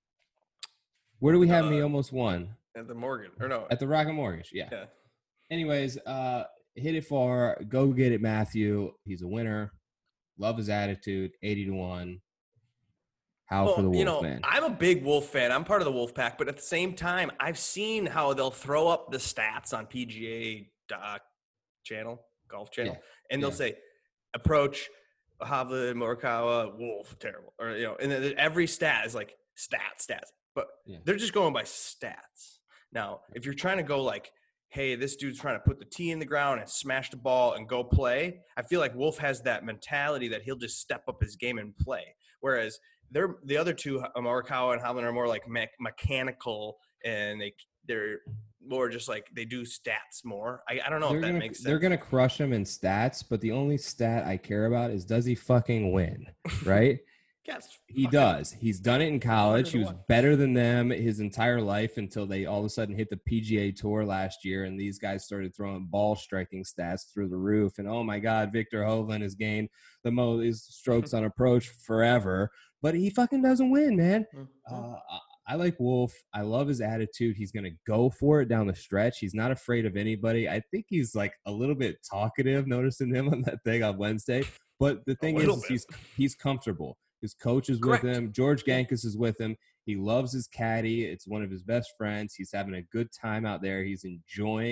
Where do we have uh, him? He almost won. At the Morgan. Or no. At the Rocket Mortgage, yeah. yeah. Anyways, uh, hit it far. Go get it, Matthew. He's a winner. Love his attitude. eighty to one. How well, for the Wolf, you know, man? I'm a big Wolf fan. I'm part of the Wolf Pack, but at the same time, I've seen how they'll throw up the stats on P G A uh, channel, golf channel, Yeah. and they'll Yeah. say, approach, Hovland, Morikawa, Wolf, terrible. Or, you know, and then every stat is like stats, stats. But Yeah. they're just going by stats. Now, if you're trying to go like, hey, this dude's trying to put the tee in the ground and smash the ball and go play, I feel like Wolf has that mentality that he'll just step up his game and play. Whereas they're the other two, Morikawa and Hovland, are more like me- mechanical, and they they're more just like they do stats more. I, I don't know They're if that gonna, makes sense. They're gonna crush him in stats, but the only stat I care about is does he fucking win, right? Yes, He fucking- does. He's done it in college. He was one. better than them his entire life until they all of a sudden hit the P G A Tour last year, and these guys started throwing ball striking stats through the roof. And oh my God, Victor Hovland has gained the most strokes on approach forever, but he fucking doesn't win, man. Uh, I like Wolf. I love his attitude. He's going to go for it down the stretch. He's not afraid of anybody. I think he's like a little bit talkative, noticing him on that thing on Wednesday. But the thing is, little is bit. he's he's comfortable. His coach is Correct. with him. George Gankus is with him. He loves his caddy. It's one of his best friends. He's having a good time out there. He's enjoying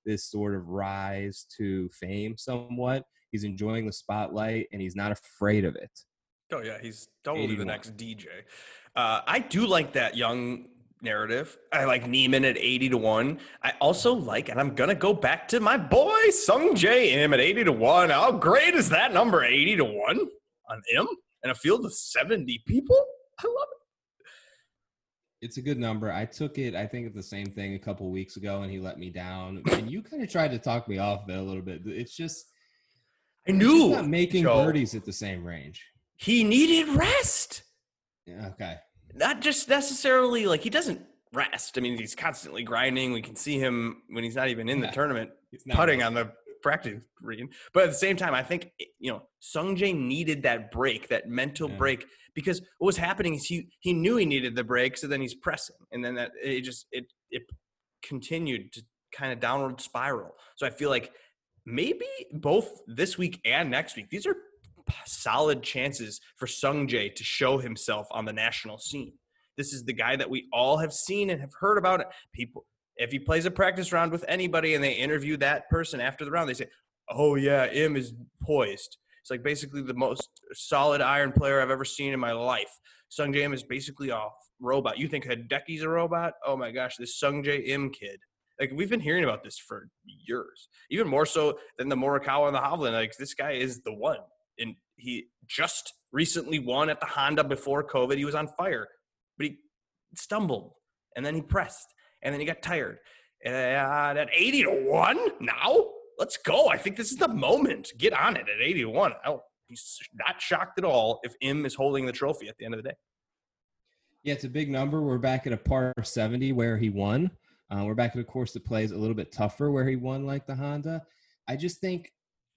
this sort of rise to fame somewhat. He's enjoying the spotlight, and he's not afraid of it. Oh, yeah, he's totally eighty-one. the next D J. Uh, I do like that young narrative. I like Neiman at eighty to one. I also like, and I'm going to go back to my boy, Sung J M at eighty to one. How great is that number, eighty to one on M in a field of seventy people? I love it. It's a good number. I took it, I think, at the same thing a couple weeks ago, and he let me down. And you kind of tried to talk me off of it a little bit. It's just, I knew. not making Joe, birdies at the same range. He needed rest. Yeah, okay. Not just necessarily like he doesn't rest. I mean, he's constantly grinding. We can see him when he's not even in the Yeah. tournament He's not putting really- on the practice green. But at the same time, I think, you know, Sung Jae needed that break, that mental Yeah. break, because what was happening is he he knew he needed the break, so then he's pressing, and then that it just it it continued to kind of downward spiral. So I feel like maybe both this week and next week, these are solid chances for Sung Jae to show himself on the national scene. This is the guy that we all have seen and have heard about. It. People, if he plays a practice round with anybody and they interview that person after the round, they say, "Oh yeah, Im is poised." It's like basically the most solid iron player I've ever seen in my life. Sung Jae Im is basically a robot. You think Hideki's a robot? Oh my gosh, this Sung Jae Im kid. Like, we've been hearing about this for years, even more so than the Morikawa and the Hovland. Like, this guy is the one. And he just recently won at the Honda before COVID. He was on fire, but he stumbled, and then he pressed, and then he got tired. Uh, at eighty to one now, let's go. I think this is the moment. Get on it at eighty to one. I'll be not shocked at all if Im is holding the trophy at the end of the day. Yeah, it's a big number. We're back at a par seventy where he won. Uh, we're back at a course that plays a little bit tougher where he won, like the Honda. I just think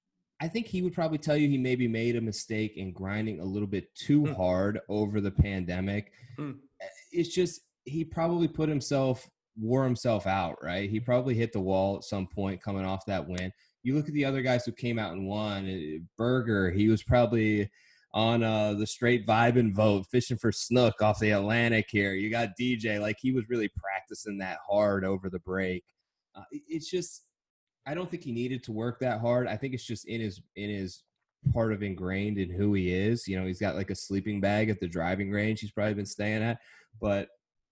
I think he would probably tell you he maybe made a mistake in grinding a little bit too Hmm. hard over the pandemic. Hmm. It's just he probably put himself, wore himself out, right? He probably hit the wall at some point coming off that win. You look at the other guys who came out and won. uh, Berger, he was probably on uh, the straight vibing vote, fishing for snook off the Atlantic here. You got D J, like he was really practicing that hard over the break. Uh, it's just, I don't think he needed to work that hard. I think it's just in his in his part of ingrained in who he is. You know, he's got like a sleeping bag at the driving range he's probably been staying at, but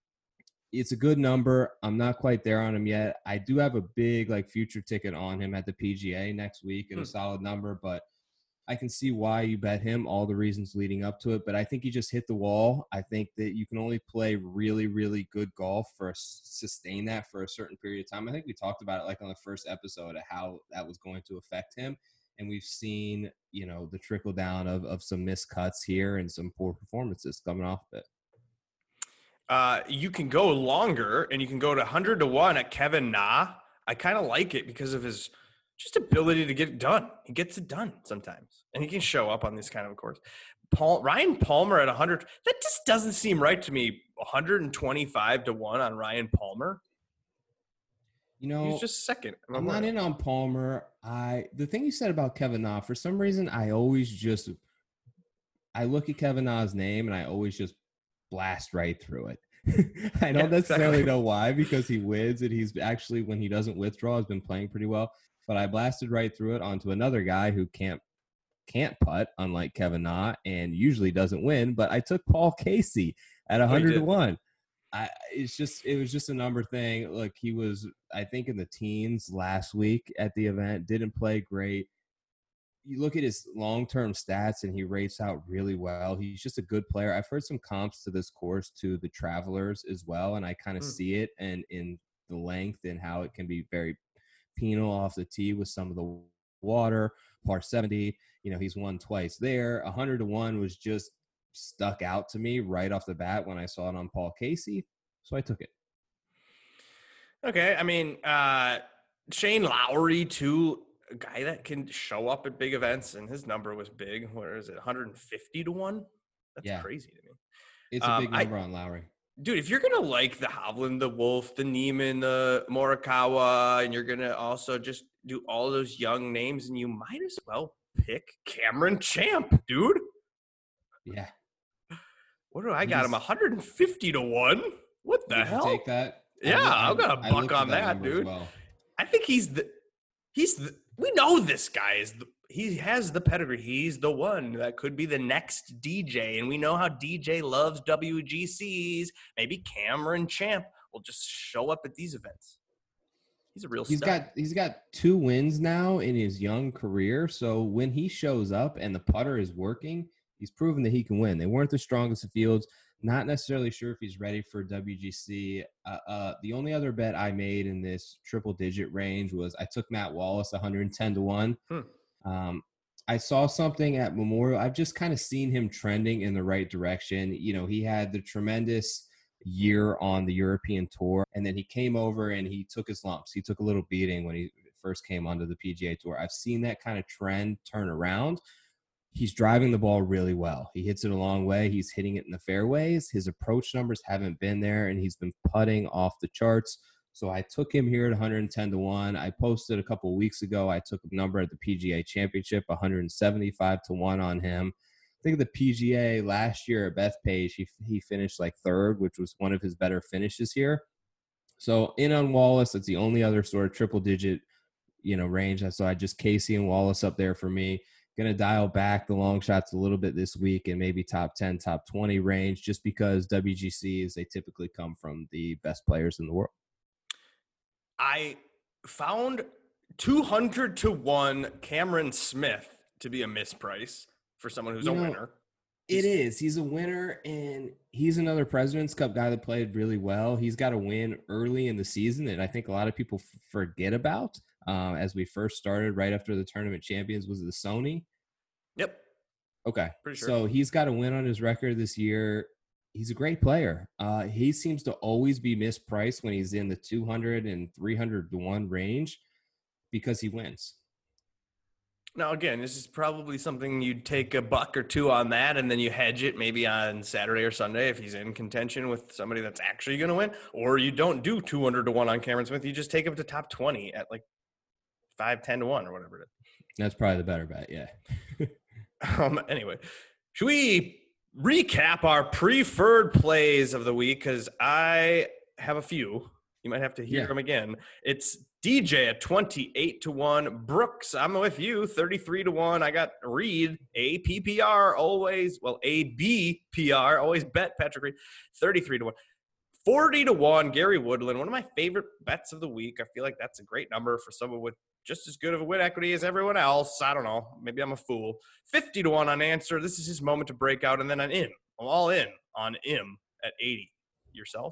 it's a good number. I'm not quite there on him yet. I do have a big like future ticket on him at the P G A next week at Hmm. a solid number, but I can see why you bet him, all the reasons leading up to it. But I think he just hit the wall. I think that you can only play really, really good golf for a, sustain that for a certain period of time. I think we talked about it like on the first episode of how that was going to affect him. And we've seen, you know, the trickle down of, of some missed cuts here and some poor performances coming off of it. Uh, you can go longer, and you can go to one hundred to one at Kevin Na. I kind of like it because of his just ability to get it done. He gets it done sometimes, and he can show up on this kind of a course. Paul, Ryan Palmer at one hundred, that just doesn't seem right to me. one hundred twenty-five to one on Ryan Palmer. You know, He's just second. I'm not in on Palmer. I the thing you said about Kevin Na, for some reason, I always just I look at Kevin Na's name and I always just blast right through it. I don't Yeah, necessarily exactly. know why, because he wins and he's actually, when he doesn't withdraw, has been playing pretty well. But I blasted right through it onto another guy who can't can't putt, unlike Kevin Na, and usually doesn't win. But I took Paul Casey at one hundred to one. I, it's just it was just a number thing. Look, he was, I think, in the teens last week at the event. Didn't play great. You look at his long-term stats, and he rates out really well. He's just a good player. I've heard some comps to this course to the Travelers as well, and I kind of Hmm. see it and in the length and how it can be very penal off the tee with some of the water. Par seventy, you know, he's won twice there. one hundred to one was just stuck out to me right off the bat when I saw it on Paul Casey, so I took it. Okay, I mean, uh, Shane Lowry, too, a guy that can show up at big events, and his number was big. Where is it, one hundred fifty to one? That's Yeah. crazy to me. It's a Um, big I- number on Lowry. Dude, if you're going to like the Hovland, the Wolf, the Neiman, the Morikawa, and you're going to also just do all those young names, and you might as well pick Cameron Champ, dude. Yeah. What do I got him? He's- one hundred fifty to one? What the Did you hell? take that? I Yeah, loo- I'm gonna I buck looked at on that, number as dude. well. I think he's the he's the we know this guy is the he has the pedigree. He's the one that could be the next D J, and we know how D J loves W G Cs. Maybe Cameron Champ will just show up at these events. He's a real He's stud. got he's got two wins now in his young career. So when he shows up and the putter is working, he's proven that he can win. They weren't the strongest of fields. Not necessarily sure if he's ready for W G C. Uh, uh, the only other bet I made in this triple digit range was I took Matt Wallace one hundred ten to one. Hmm. Um, I saw something at Memorial. I've just kind of seen him trending in the right direction. You know, he had the tremendous year on the European Tour, and then he came over and he took his lumps. He took a little beating when he first came onto the P G A Tour. I've seen that kind of trend turn around. He's driving the ball really well. He hits it a long way. He's hitting it in the fairways. His approach numbers haven't been there, and he's been putting off the charts. So I took him here at one hundred ten to one. I posted a couple of weeks ago. I took a number at the P G A Championship, one hundred seventy-five to one on him. I think the P G A last year at Bethpage, he he finished like third, which was one of his better finishes here. So in on Wallace, that's the only other sort of triple digit, you know, range. So I just Casey and Wallace up there for me. Going to dial back the long shots a little bit this week and maybe top ten, top twenty range, just because W G Cs, they typically come from the best players in the world. I found two hundred to one Cameron Smith to be a misprice for someone who's You a know, winner. It is. He's a winner, and he's another President's Cup guy that played really well. He's got a win early in the season, and I think a lot of people f- forget about. Uh, as we first started, right after the tournament champions, was the Sony. Yep. Okay. Pretty sure. So he's got a win on his record this year. He's a great player. Uh, he seems to always be mispriced when he's in the two hundred and three hundred to one range because he wins. Now, again, this is probably something you'd take a buck or two on that, and then you hedge it maybe on Saturday or Sunday if he's in contention with somebody that's actually going to win. Or you don't do two hundred to one on Cameron Smith. You just take him to top twenty at like five ten to one or whatever it is. That's probably the better bet, yeah. um, anyway, should we recap our preferred plays of the week? Because I have a few. You might have to hear Yeah. them again. It's D J at twenty-eight to one. Brooks, I'm with you, thirty-three to one. I got Reed, A P P R, always, well, A B P R, always bet Patrick Reed, thirty-three to one. forty to one, Gary Woodland, one of my favorite bets of the week. I feel like that's a great number for someone with just as good of a win equity as everyone else. I don't know. Maybe I'm a fool. fifty to one on Answer. This is his moment to break out, and then on Im. I'm all in on Im at eighty. Yourself?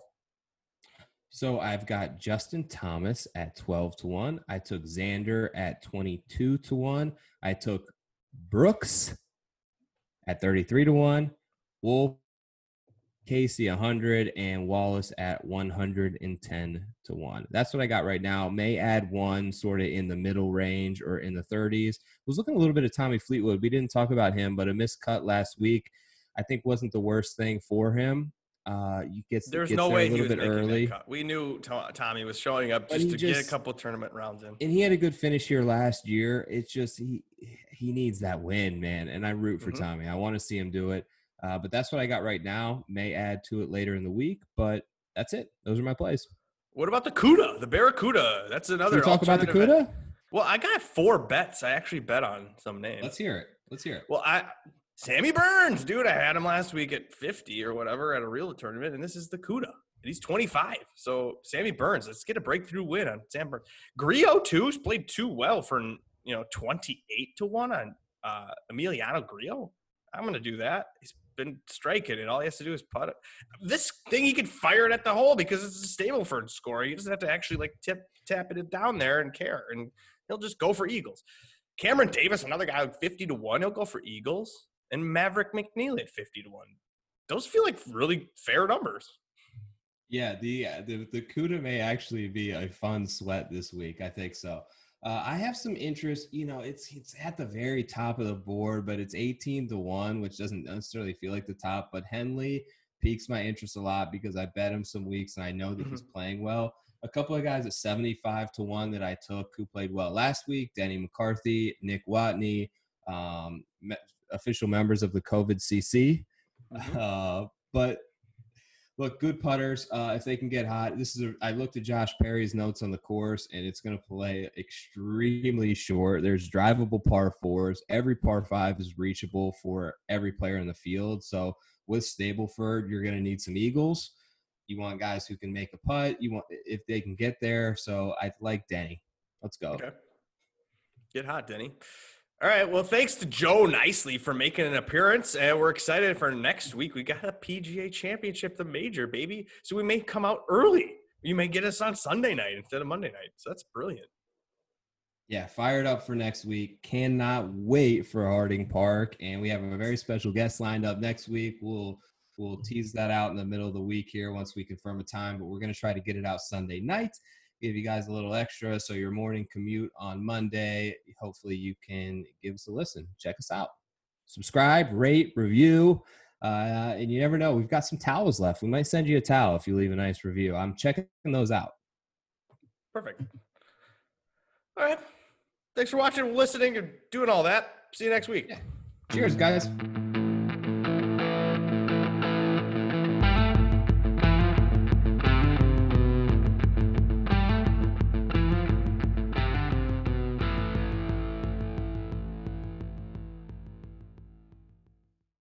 So I've got Justin Thomas at twelve to one. I took Xander at twenty-two to one. I took Brooks at thirty-three to one. Wolf, Casey one hundred, and Wallace at one hundred ten to one. That's what I got right now. May add one sort of in the middle range or in the thirties. Was looking a little bit of Tommy Fleetwood. We didn't talk about him, but a missed cut last week I think wasn't the worst thing for him. Uh, you get There's gets no there way a little he was bit making early. that cut. We knew To- Tommy was showing up But just he to get a just- couple tournament rounds in. And he had a good finish here last year. It's just he he needs that win, man. And I root for Mhm. Tommy. I want to see him do it. Uh, but that's what I got right now. May add to it later in the week, but that's it. Those are my plays. What about the CUDA, the Barracuda? That's Should another. we talk about the alternative bet. CUDA? Well, I got four bets. I actually bet on some names. Let's hear it. Let's hear it. Well, I Sammy Burns, dude, I had him last week at fifty or whatever at a real tournament, and this is the CUDA. And he's twenty-five. So Sammy Burns, let's get a breakthrough win on Sam Burns. Grillo too, has played too well for you know twenty-eight to one on uh, Emiliano Grillo. I'm gonna do that. He's been striking it. All he has to do is putt it. This thing he could fire it at the hole because it's a Stableford score. He doesn't have to actually like tip tap it down there and care, and he'll just go for eagles. Cameron Davis, another guy with fifty to one, he'll go for eagles. And Maverick McNeely at fifty to one. Those feel like really fair numbers. Yeah, the the the CUDA may actually be a fun sweat this week. I think so. Uh, I have some interest. You know, it's it's at the very top of the board, but it's eighteen to one, which doesn't necessarily feel like the top. But Henley piques my interest a lot because I bet him some weeks, and I know that Mm-hmm. he's playing well. A couple of guys at seventy-five to one that I took who played well last week: Denny McCarthy, Nick Watney, um, me- official members of the COVID C C. Mm-hmm. Uh, but look, good putters. Uh, if they can get hot, this is. A, I looked at Josh Perry's notes on the course, and it's going to play extremely short. There's drivable par fours. Every par five is reachable for every player in the field. So with Stableford, you're going to need some eagles. You want guys who can make a putt. You want if they can get there. So I like Denny. Let's go. Okay. Get hot, Denny. All right. Well, thanks to Joe Nicely for making an appearance, and we're excited for next week. We got a P G A Championship, the major, baby. So we may come out early. You may get us on Sunday night instead of Monday night. So that's brilliant. Yeah, fired up for next week. Cannot wait for Harding Park, and we have a very special guest lined up next week. We'll we'll tease that out in the middle of the week here once we confirm a time, but we're going to try to get it out Sunday night. Give you guys a little extra so your morning commute on Monday, hopefully you can give us a listen. Check us out. Subscribe, rate, review, uh, and you never know. We've got some towels left. We might send you a towel if you leave a nice review. I'm checking those out. Perfect. All right. Thanks for watching, listening, and doing all that. See you next week. Yeah. Cheers, guys.